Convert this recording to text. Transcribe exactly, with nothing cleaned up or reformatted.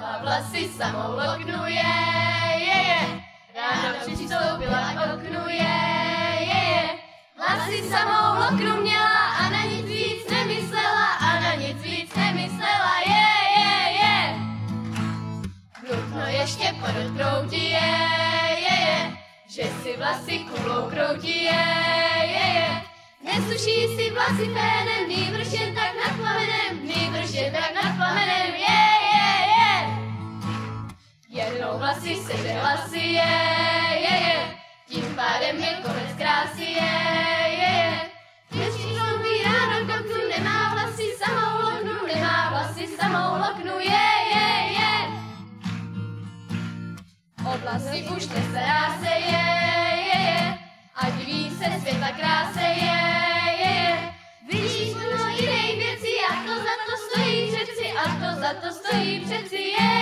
Měla vlasy samou loknu, je, je, je. Ráno přistoupila k oknu, je, je, je. Vlasy samou loknu měla a na nic víc nemyslela, a na nic víc nemyslela, je, je, je. Nutno ještě podotknout je, je, je. Že si vlasy kulou kroutí, je, je, je. Nesuší si vlasy fénem, nýbrž jen tak nad plamenem, nýbrž jen tak nad plamenem, je, je, je. Jednou vlasy sebe vlasy, je, je, je. Tím pádem je konec krásy, je, je, je. Když přišloupí ráno k oknu, nemá vlasy samou loknu, nemá vlasy samou loknu, je, je, je. O vlasy už nestará se, je, je, je. A diví se světa kráse, je, je, je. Vidíš plno jiných věcí a to za to stojí přeci, a to za to stojí přeci, je.